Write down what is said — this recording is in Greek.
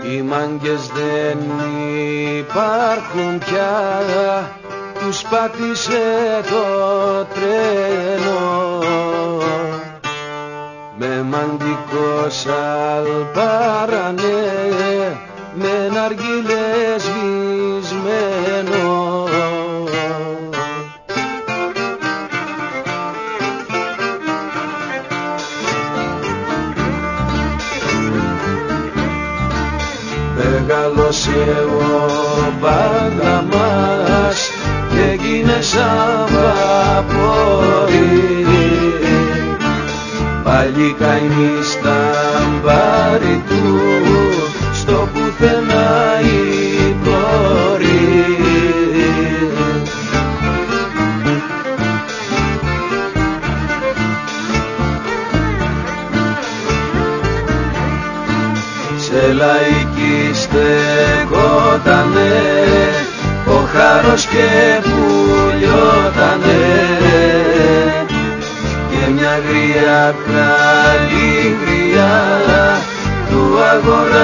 Οι μάγκες δεν υπάρχουν πια, τους πάτησε το τρένο. Με μαντικό σαλπάρανε, με ναργίλε σβησμένο. Μεγάλωσε ο μπαγλαμάς και έγινε σαν βαπόρι. Πάλι καημί στα μπάρι του, στο πουθενά η κόρη. Σε λαϊκή στεκότανε, ο χάρος και πουλιότανε, μια γριά καλή γριά του αγορά